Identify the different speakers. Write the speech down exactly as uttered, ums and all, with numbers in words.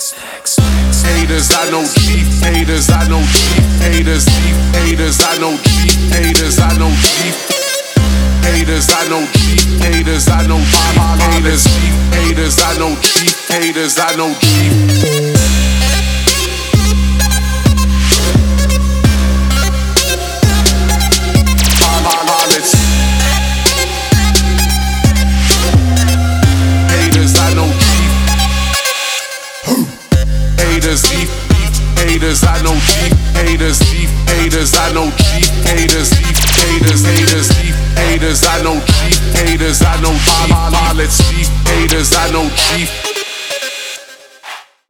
Speaker 1: Haters, I know chief haters, I know chief haters, chief haters, I know chief haters, I know chief haters, I know chief haters, I know chief haters, chief haters, I know chief haters, I know chief. Haters, chief, haters, I know chief haters, chief haters, I know chief haters, chief haters, haters, chief haters, I know chief haters, I know chief pilots, chief haters, I know chief.